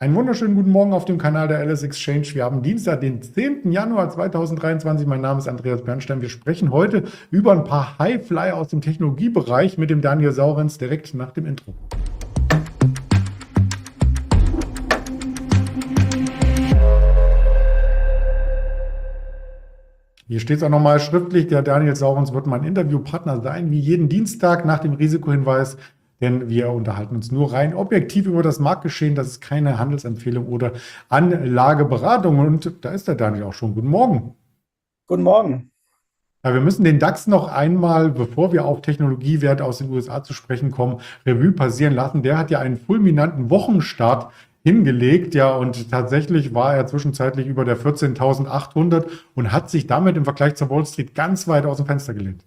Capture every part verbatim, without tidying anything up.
Einen wunderschönen guten Morgen auf dem Kanal der L S Exchange. Wir haben Dienstag, den zehnten Januar zweitausenddreiundzwanzig. Mein Name ist Andreas Bernstein. Wir sprechen heute über ein paar Highflyer aus dem Technologiebereich mit dem Daniel Saurenz direkt nach dem Intro. Hier steht es auch nochmal schriftlich, der Daniel Saurenz wird mein Interviewpartner sein, wie jeden Dienstag nach dem Risikohinweis. Denn wir unterhalten uns nur rein objektiv über das Marktgeschehen. Das ist keine Handelsempfehlung oder Anlageberatung. Und da ist der Daniel auch schon. Guten Morgen. Guten Morgen. Ja, wir müssen den DAX noch einmal, bevor wir auf Technologiewerte aus den U S A zu sprechen kommen, Revue passieren lassen. Der hat ja einen fulminanten Wochenstart hingelegt. Ja, und tatsächlich war er zwischenzeitlich über der vierzehntausendachthundert und hat sich damit im Vergleich zur Wall Street ganz weit aus dem Fenster gelehnt.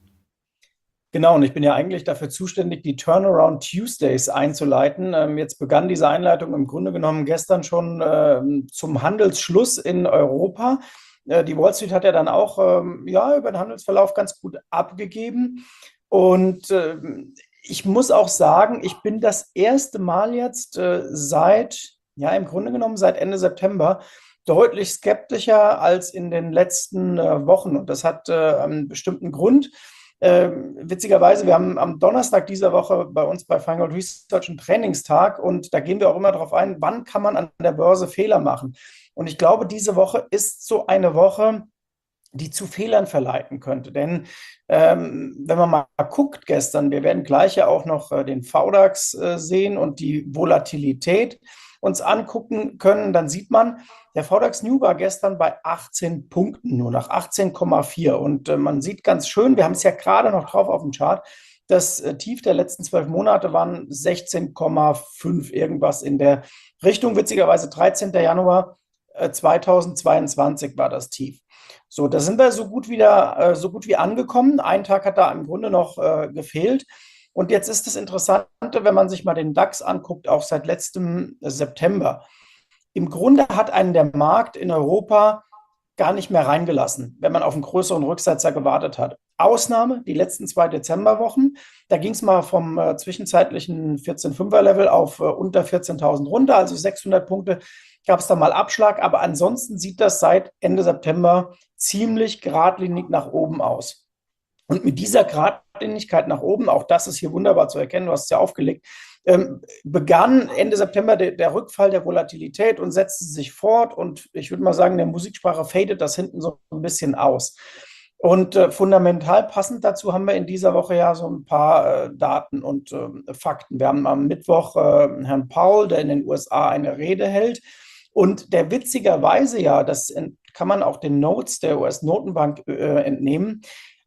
Genau, und ich bin ja eigentlich dafür zuständig, die Turnaround Tuesdays einzuleiten. Ähm, jetzt begann diese Einleitung im Grunde genommen gestern schon ähm, zum Handelsschluss in Europa. Äh, die Wall Street hat ja dann auch ähm, ja, über den Handelsverlauf ganz gut abgegeben. Und äh, ich muss auch sagen, ich bin das erste Mal jetzt äh, seit, ja, im Grunde genommen seit Ende September deutlich skeptischer als in den letzten äh, Wochen. Und das hat äh, einen bestimmten Grund. Ähm, witzigerweise, wir haben am Donnerstag dieser Woche bei uns bei Feingold Research einen Trainingstag und da gehen wir auch immer darauf ein, wann kann man an der Börse Fehler machen. Und ich glaube, diese Woche ist so eine Woche, die zu Fehlern verleiten könnte. Denn ähm, wenn man mal guckt gestern, wir werden gleich ja auch noch äh, den VDAX äh, sehen und die Volatilität uns angucken können, dann sieht man, der VDAX New war gestern bei achtzehn Punkten, nur nach achtzehn Komma vier. Und äh, man sieht ganz schön, wir haben es ja gerade noch drauf auf dem Chart, das äh, Tief der letzten zwölf Monate waren sechzehn Komma fünf, irgendwas in der Richtung. Witzigerweise dreizehnten Januar äh, zweitausendzweiundzwanzig war das Tief. So, da sind wir so gut wieder, äh, so gut wie angekommen. Ein Tag hat da im Grunde noch äh, gefehlt. Und jetzt ist das Interessante, wenn man sich mal den DAX anguckt, auch seit letztem September. Im Grunde hat einen der Markt in Europa gar nicht mehr reingelassen, wenn man auf einen größeren Rücksetzer gewartet hat. Ausnahme, die letzten zwei Dezemberwochen. Da ging es mal vom äh, zwischenzeitlichen vierzehn Komma fünfer Level auf äh, unter vierzehntausend runter, also sechshundert Punkte gab es da mal Abschlag. Aber ansonsten sieht das seit Ende September ziemlich geradlinig nach oben aus. Und mit dieser Geradlinigkeit nach oben, auch das ist hier wunderbar zu erkennen, du hast es ja aufgelegt, ähm, begann Ende September der, der Rückfall der Volatilität und setzte sich fort. Und ich würde mal sagen, der Musiksprache fadet das hinten so ein bisschen aus. Und äh, fundamental passend dazu haben wir in dieser Woche ja so ein paar äh, Daten und äh, Fakten. Wir haben am Mittwoch äh, Herrn Powell, der in den U S A eine Rede hält. Und der witzigerweise ja, das kann man auch den Notes der U S-Notenbank äh, entnehmen,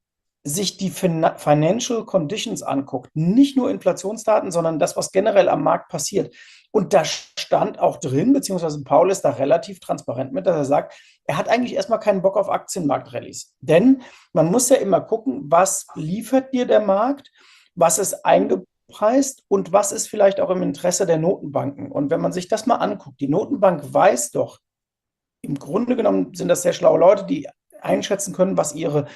sich die Financial Conditions anguckt, nicht nur Inflationsdaten, sondern das, was generell am Markt passiert. Und da stand auch drin, beziehungsweise Paul ist da relativ transparent mit, dass er sagt, er hat eigentlich erstmal keinen Bock auf Aktienmarkt-Rallies. Denn man muss ja immer gucken, was liefert dir der Markt, was ist eingepreist und was ist vielleicht auch im Interesse der Notenbanken. Und wenn man sich das mal anguckt, die Notenbank weiß doch, im Grunde genommen sind das sehr schlaue Leute, die einschätzen können, was ihre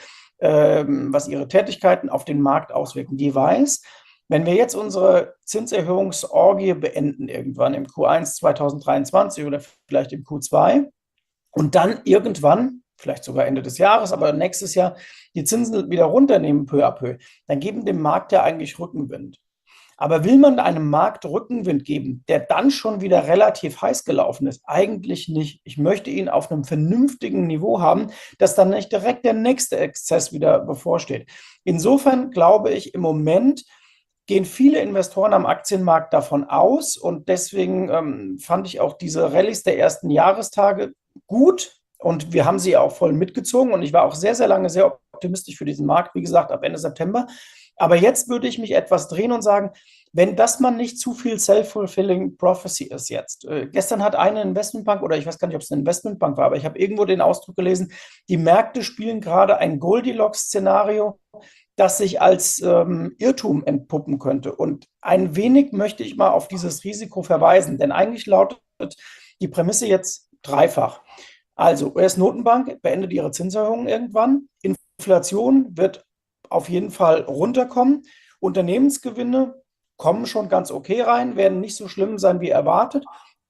was ihre Tätigkeiten auf den Markt auswirken. Die weiß, wenn wir jetzt unsere Zinserhöhungsorgie beenden, irgendwann im Q eins zweitausenddreiundzwanzig oder vielleicht im Q zwei und dann irgendwann, vielleicht sogar Ende des Jahres, aber nächstes Jahr die Zinsen wieder runternehmen, peu à peu, dann geben dem Markt ja eigentlich Rückenwind. Aber will man einem Markt Rückenwind geben, der dann schon wieder relativ heiß gelaufen ist? Eigentlich nicht. Ich möchte ihn auf einem vernünftigen Niveau haben, dass dann nicht direkt der nächste Exzess wieder bevorsteht. Insofern glaube ich, im Moment gehen viele Investoren am Aktienmarkt davon aus und deswegen ähm, fand ich auch diese Rallyes der ersten Jahrestage gut und wir haben sie auch voll mitgezogen und ich war auch sehr, sehr lange sehr optimistisch für diesen Markt, wie gesagt, ab Ende September. Aber jetzt würde ich mich etwas drehen und sagen, wenn das mal nicht zu viel self-fulfilling prophecy ist jetzt. Äh, gestern hat eine Investmentbank, oder ich weiß gar nicht, ob es eine Investmentbank war, aber ich habe irgendwo den Ausdruck gelesen, die Märkte spielen gerade ein Goldilocks-Szenario, das sich als ähm, Irrtum entpuppen könnte. Und ein wenig möchte ich mal auf dieses Risiko verweisen, denn eigentlich lautet die Prämisse jetzt dreifach. Also U S-Notenbank beendet ihre Zinserhöhungen irgendwann, Inflation wird auf jeden Fall runterkommen. Unternehmensgewinne kommen schon ganz okay rein, werden nicht so schlimm sein wie erwartet. Und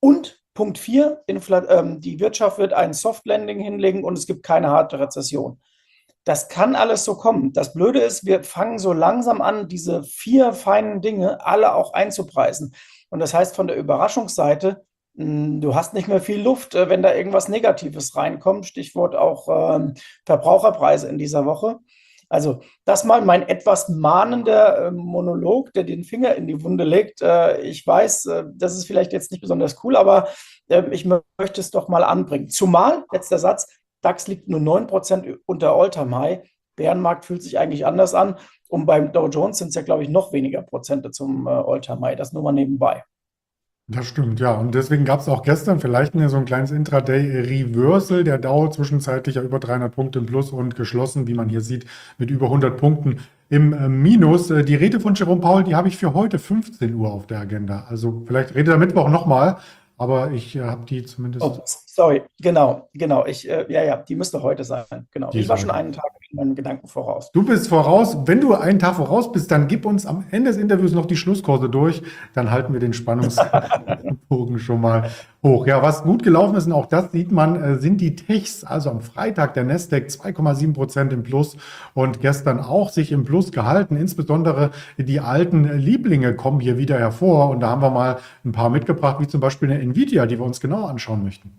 Punkt vier, Infl ähm, die Wirtschaft wird ein Soft Landing hinlegen und es gibt keine harte Rezession. Das kann alles so kommen. Das Blöde ist, wir fangen so langsam an, diese vier feinen Dinge alle auch einzupreisen. Und das heißt, von der Überraschungsseite, mh, du hast nicht mehr viel Luft, äh, wenn da irgendwas Negatives reinkommt. Stichwort auch ähm, Verbraucherpreise in dieser Woche. Also das mal mein etwas mahnender äh, Monolog, der den Finger in die Wunde legt. Äh, ich weiß, äh, das ist vielleicht jetzt nicht besonders cool, aber äh, ich möchte es doch mal anbringen. Zumal, letzter Satz, DAX liegt nur neun Prozent unter All-Time-High. Bärenmarkt fühlt sich eigentlich anders an. Und beim Dow Jones sind es ja, glaube ich, noch weniger Prozente zum äh, All-Time-High. Das nur mal nebenbei. Das stimmt, ja. Und deswegen gab es auch gestern vielleicht eine, so ein kleines Intraday-Reversal. Der Dow zwischenzeitlich ja über dreihundert Punkte im Plus und geschlossen, wie man hier sieht, mit über hundert Punkten im äh, Minus. Äh, Die Rede von Jerome Powell, die habe ich für heute fünfzehn Uhr auf der Agenda. Also vielleicht redet er Mittwoch nochmal, aber ich äh, habe die zumindest, Oh, sorry, genau, genau. Ich, äh, ja, ja, die müsste heute sein. Genau. die Ich ist war schon heute. einen Tag in meinen Gedanken voraus. Du bist voraus. Wenn du einen Tag voraus bist, dann gib uns am Ende des Interviews noch die Schlusskurse durch. Dann halten wir den Spannungsbogen schon mal hoch. Ja, was gut gelaufen ist, und auch das sieht man, äh, sind die Techs. Also am Freitag der Nasdaq zwei Komma sieben Prozent im Plus und gestern auch sich im Plus gehalten. Insbesondere die alten Lieblinge kommen hier wieder hervor. Und da haben wir mal ein paar mitgebracht, wie zum Beispiel eine Nvidia, die wir uns genauer anschauen möchten.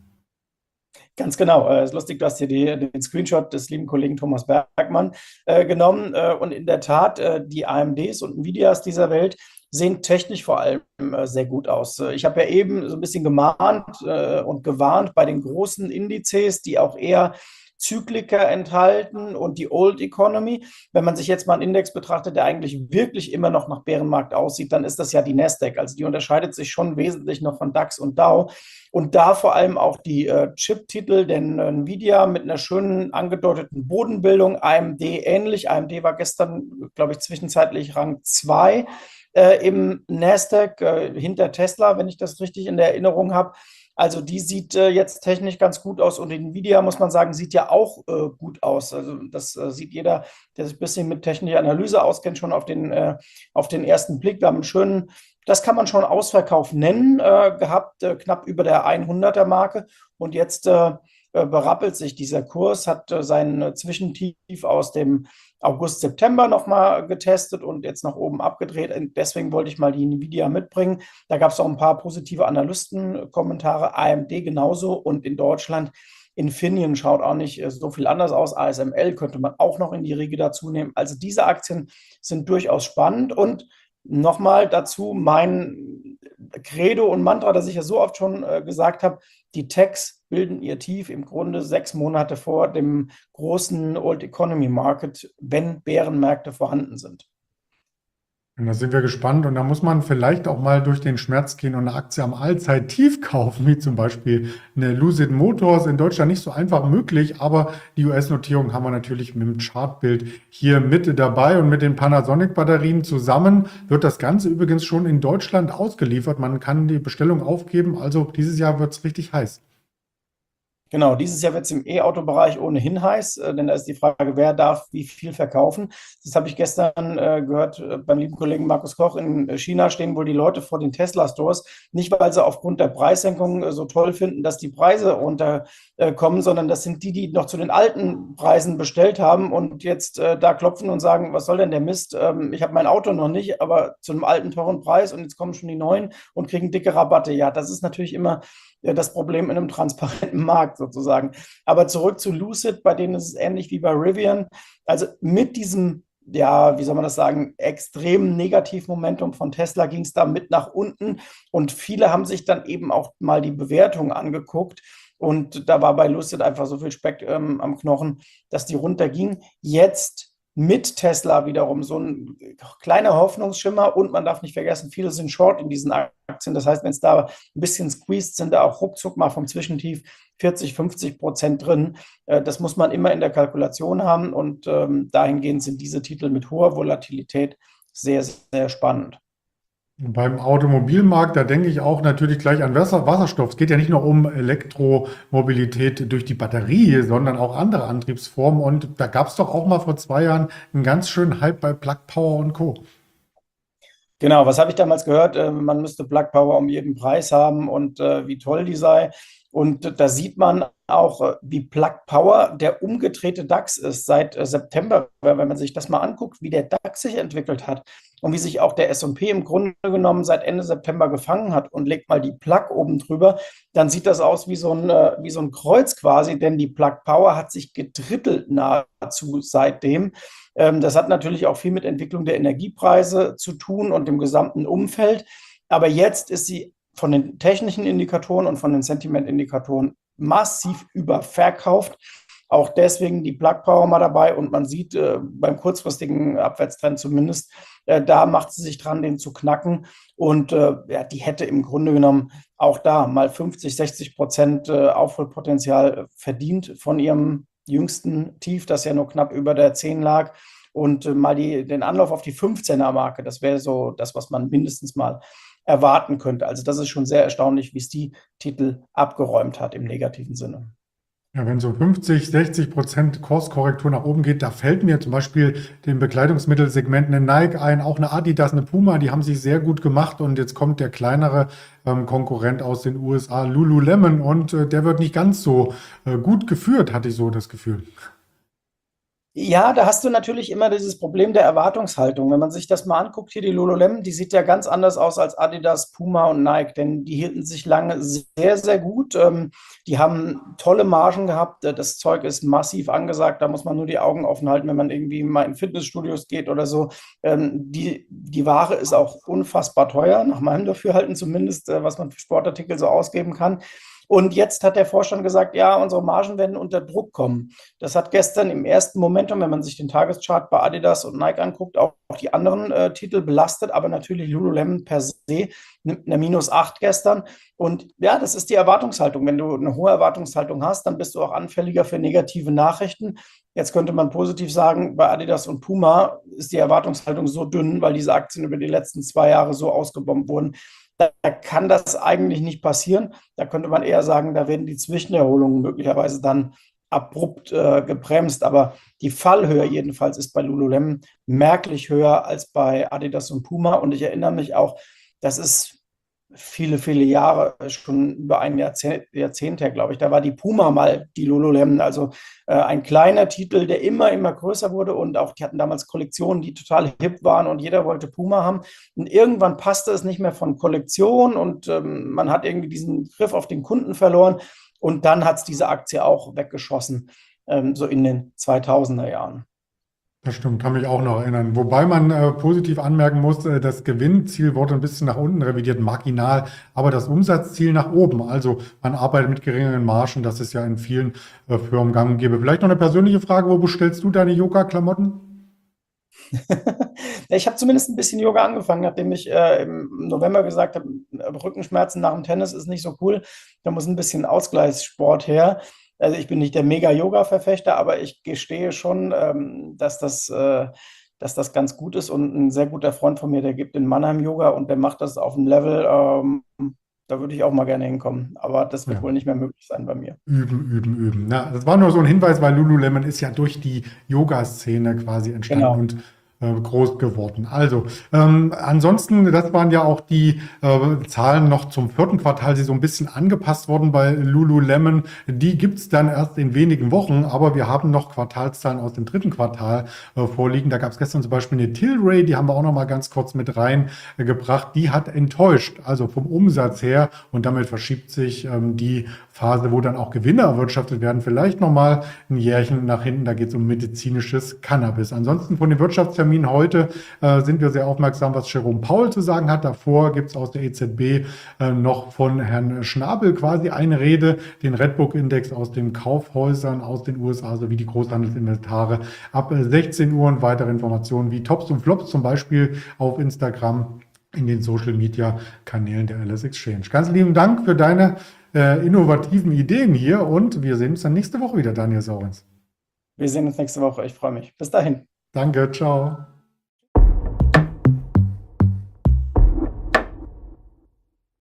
Ganz genau. Es äh, ist lustig, du hast hier die, den Screenshot des lieben Kollegen Thomas Bergmann äh, genommen. Äh, und in der Tat, äh, die A M Ds und Nvidias dieser Welt sehen technisch vor allem äh, sehr gut aus. Äh, Ich habe ja eben so ein bisschen gemahnt äh, und gewarnt bei den großen Indizes, die auch eher Zyklika enthalten und die Old Economy. Wenn man sich jetzt mal einen Index betrachtet, der eigentlich wirklich immer noch nach Bärenmarkt aussieht, dann ist das ja die Nasdaq. Also die unterscheidet sich schon wesentlich noch von DAX und Dow. Und da vor allem auch die äh, Chip-Titel, denn äh, Nvidia mit einer schönen angedeuteten Bodenbildung, A M D ähnlich. A M D war gestern, glaube ich, zwischenzeitlich Rang zwei äh, im Nasdaq, äh, hinter Tesla, wenn ich das richtig in der Erinnerung habe. Also die sieht äh, jetzt technisch ganz gut aus und Nvidia, muss man sagen, sieht ja auch äh, gut aus. Also das äh, sieht jeder, der sich ein bisschen mit technischer Analyse auskennt, schon auf den, äh, auf den ersten Blick. Wir haben einen schönen, das kann man schon Ausverkauf nennen, äh, gehabt, äh, knapp über der hunderter Marke. Und jetzt äh, äh, berappelt sich dieser Kurs, hat äh, sein Zwischentief aus dem August, September nochmal getestet und jetzt nach oben abgedreht. Und deswegen wollte ich mal die Nvidia mitbringen. Da gab es auch ein paar positive Analystenkommentare, A M D genauso und in Deutschland Infineon schaut auch nicht so viel anders aus. A S M L könnte man auch noch in die Riege dazu nehmen. Also diese Aktien sind durchaus spannend und nochmal dazu mein Credo und Mantra, das ich ja so oft schon äh, gesagt habe, die Techs bilden ihr Tief im Grunde sechs Monate vor dem großen Old Economy Market, wenn Bärenmärkte vorhanden sind. Und da sind wir gespannt und da muss man vielleicht auch mal durch den Schmerz gehen und eine Aktie am Allzeittief kaufen, wie zum Beispiel eine Lucid Motors. In Deutschland nicht so einfach möglich, aber die U S-Notierung haben wir natürlich mit dem Chartbild hier mit dabei und mit den Panasonic-Batterien zusammen wird das Ganze übrigens schon in Deutschland ausgeliefert. Man kann die Bestellung aufgeben, also dieses Jahr wird es richtig heiß. Genau, dieses Jahr wird es im E-Auto-Bereich ohnehin heiß, äh, denn da ist die Frage, wer darf wie viel verkaufen. Das habe ich gestern äh, gehört äh, beim lieben Kollegen Markus Koch. In äh, China stehen wohl die Leute vor den Tesla-Stores, nicht weil sie aufgrund der Preissenkung äh, so toll finden, dass die Preise runterkommen, sondern das sind die, die noch zu den alten Preisen bestellt haben und jetzt äh, da klopfen und sagen, was soll denn der Mist? Ähm, ich habe mein Auto noch nicht, aber zu einem alten, teuren Preis und jetzt kommen schon die neuen und kriegen dicke Rabatte. Ja, das ist natürlich immer das Problem in einem transparenten Markt sozusagen. Aber zurück zu Lucid, bei denen ist es ähnlich wie bei Rivian. Also mit diesem, ja, wie soll man das sagen, extremen Negativmomentum von Tesla ging es da mit nach unten und viele haben sich dann eben auch mal die Bewertung angeguckt. Und da war bei Lucid einfach so viel Speck ähm, am Knochen, dass die runterging. Jetzt mit Tesla wiederum so ein kleiner Hoffnungsschimmer und man darf nicht vergessen, viele sind short in diesen Aktien. Das heißt, wenn es da ein bisschen squeezed, sind da auch ruckzuck mal vom Zwischentief vierzig, fünfzig Prozent drin. Das muss man immer in der Kalkulation haben und ähm, dahingehend sind diese Titel mit hoher Volatilität sehr, sehr spannend. Beim Automobilmarkt, da denke ich auch natürlich gleich an Wasser, Wasserstoff. Es geht ja nicht nur um Elektromobilität durch die Batterie, sondern auch andere Antriebsformen. Und da gab es doch auch mal vor zwei Jahren einen ganz schönen Hype bei Plug Power und Co. Genau, was habe ich damals gehört? Äh, man müsste Plug Power um jeden Preis haben und äh, wie toll die sei. Und äh, da sieht man auch, äh, wie Plug Power der umgedrehte DAX ist seit äh, September. Wenn man sich das mal anguckt, wie der DAX sich entwickelt hat und wie sich auch der S und P im Grunde genommen seit Ende September gefangen hat und legt mal die Plug oben drüber, dann sieht das aus wie so ein, äh, wie so ein Kreuz quasi, denn die Plug Power hat sich gedrittelt nahezu seitdem. Ähm, Das hat natürlich auch viel mit Entwicklung der Energiepreise zu tun und dem gesamten Umfeld. Aber jetzt ist sie von den technischen Indikatoren und von den Sentimentindikatoren massiv überverkauft. Auch deswegen die Plug Power mal dabei und man sieht äh, beim kurzfristigen Abwärtstrend zumindest, äh, da macht sie sich dran, den zu knacken. Und äh, ja, die hätte im Grunde genommen auch da mal fünfzig, sechzig Prozent äh, Aufholpotenzial verdient von ihrem jüngsten Tief, das ja nur knapp über der zehn lag. Und äh, mal die, den Anlauf auf die fünfzehner-Marke, das wäre so das, was man mindestens mal erwarten könnte. Also das ist schon sehr erstaunlich, wie es die Titel abgeräumt hat im negativen Sinne. Ja, wenn so fünfzig, sechzig Prozent Kurskorrektur nach oben geht, da fällt mir zum Beispiel dem Bekleidungsmittelsegment eine Nike ein, auch eine Adidas, eine Puma, die haben sich sehr gut gemacht und jetzt kommt der kleinere ähm, Konkurrent aus den U S A, Lululemon, und äh, der wird nicht ganz so äh, gut geführt, hatte ich so das Gefühl. Ja, da hast du natürlich immer dieses Problem der Erwartungshaltung. Wenn man sich das mal anguckt, hier die Lululemon, die sieht ja ganz anders aus als Adidas, Puma und Nike, denn die hielten sich lange sehr, sehr gut. Ähm, die haben tolle Margen gehabt. Äh, Das Zeug ist massiv angesagt. Da muss man nur die Augen offen halten, wenn man irgendwie mal in Fitnessstudios geht oder so. Ähm, die, die Ware ist auch unfassbar teuer, nach meinem Dafürhalten zumindest, äh, was man für Sportartikel so ausgeben kann. Und jetzt hat der Vorstand gesagt, ja, unsere Margen werden unter Druck kommen. Das hat gestern im ersten Momentum, wenn man sich den Tageschart bei Adidas und Nike anguckt, auch die anderen äh, Titel belastet, aber natürlich Lululemon per se nimmt eine minus acht gestern. Und ja, das ist die Erwartungshaltung. Wenn du eine hohe Erwartungshaltung hast, dann bist du auch anfälliger für negative Nachrichten. Jetzt könnte man positiv sagen, bei Adidas und Puma ist die Erwartungshaltung so dünn, weil diese Aktien über die letzten zwei Jahre so ausgebombt wurden. Da kann das eigentlich nicht passieren. Da könnte man eher sagen, da werden die Zwischenerholungen möglicherweise dann abrupt äh, gebremst. Aber die Fallhöhe jedenfalls ist bei Lululemon merklich höher als bei Adidas und Puma. Und ich erinnere mich auch, das ist viele, viele Jahre, schon über ein Jahrzehnt, Jahrzehnt her, glaube ich. Da war die Puma mal die Lululemon, also äh, ein kleiner Titel, der immer, immer größer wurde und auch die hatten damals Kollektionen, die total hip waren und jeder wollte Puma haben. Und irgendwann passte es nicht mehr von Kollektion und ähm, man hat irgendwie diesen Griff auf den Kunden verloren und dann hat es diese Aktie auch weggeschossen, ähm, so in den zweitausender Jahren. Das stimmt, kann mich auch noch erinnern. Wobei man äh, positiv anmerken muss, äh, das Gewinnziel wurde ein bisschen nach unten revidiert, marginal, aber das Umsatzziel nach oben. Also man arbeitet mit geringeren Margen, das ist ja in vielen äh, Firmen gang und gäbe. Vielleicht noch eine persönliche Frage, wo bestellst du deine Yoga-Klamotten? Ich habe zumindest ein bisschen Yoga angefangen, nachdem ich äh, im November gesagt habe, Rückenschmerzen nach dem Tennis ist nicht so cool. Da muss ein bisschen Ausgleichssport her. Also ich bin nicht der Mega-Yoga-Verfechter, aber ich gestehe schon, ähm, dass das, äh, dass das ganz gut ist. Und ein sehr guter Freund von mir, der gibt in Mannheim Yoga und der macht das auf einem Level, ähm, da würde ich auch mal gerne hinkommen. Aber das wird Ja. wohl nicht mehr möglich sein bei mir. Üben, üben, üben. Na, das war nur so ein Hinweis, weil Lululemon ist ja durch die Yoga-Szene quasi entstanden Genau. und äh, groß geworden. Also, ähm, ansonsten, das waren ja auch die äh, Zahlen noch zum vierten Quartal, die so ein bisschen angepasst wurden bei Lululemon. Die gibt's dann erst in wenigen Wochen, aber wir haben noch Quartalszahlen aus dem dritten Quartal äh, vorliegen. Da gab's gestern zum Beispiel eine Tilray, die haben wir auch noch mal ganz kurz mit reingebracht. Die hat enttäuscht, also vom Umsatz her, und damit verschiebt sich ähm, die Phase, wo dann auch Gewinne erwirtschaftet werden, vielleicht noch mal ein Jährchen nach hinten. Da geht es um medizinisches Cannabis. Ansonsten von den Wirtschaftsterminen heute äh, sind wir sehr aufmerksam, was Jerome Powell zu sagen hat. Davor gibt es aus der E Z B äh, noch von Herrn Schnabel quasi eine Rede, den Redbook-Index aus den Kaufhäusern aus den U S A sowie die Großhandelsinventare ab äh, sechzehn Uhr und weitere Informationen wie Tops und Flops zum Beispiel auf Instagram in den Social-Media-Kanälen der L S Exchange. Ganz lieben Dank für deine äh, innovativen Ideen hier und wir sehen uns dann nächste Woche wieder, Daniel Saurens. Wir sehen uns nächste Woche. Ich freue mich. Bis dahin. Danke, ciao.